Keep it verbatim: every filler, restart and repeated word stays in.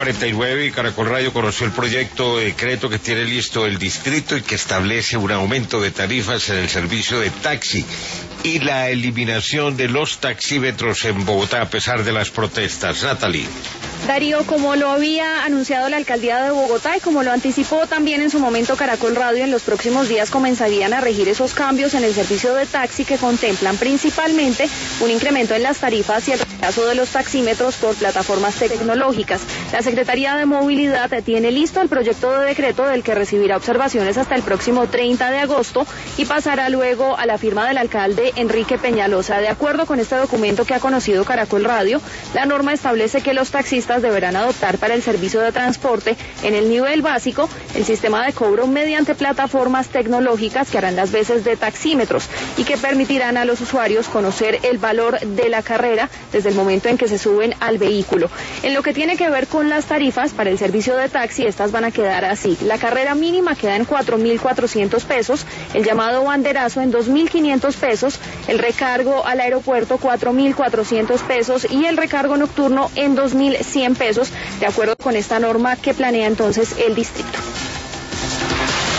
cuarenta y nueve y Caracol Radio conoció el proyecto de decreto que tiene listo el distrito y que establece un aumento de tarifas en el servicio de taxi y la eliminación de los taxímetros en Bogotá a pesar de las protestas. Natalie. Darío, como lo había anunciado la alcaldía de Bogotá y como lo anticipó también en su momento Caracol Radio, en los próximos días comenzarían a regir esos cambios en el servicio de taxi que contemplan principalmente un incremento en las tarifas y el reemplazo de los taxímetros por plataformas tecnológicas. La Secretaría de Movilidad tiene listo el proyecto de decreto del que recibirá observaciones hasta el próximo treinta de agosto y pasará luego a la firma del alcalde Enrique Peñalosa. De acuerdo con este documento que ha conocido Caracol Radio, la norma establece que los taxistas deberán adoptar para el servicio de transporte en el nivel básico el sistema de cobro mediante plataformas tecnológicas que harán las veces de taxímetros y que permitirán a los usuarios conocer el valor de la carrera desde el momento en que se suben al vehículo. En lo que tiene que ver con las tarifas para el servicio de taxi, estas van a quedar así. La carrera mínima queda en cuatro mil cuatrocientos pesos, el llamado banderazo en dos mil quinientos pesos, el recargo al aeropuerto cuatro mil cuatrocientos pesos y el recargo nocturno en dos mil cien pesos, de acuerdo con esta norma que planea entonces el distrito.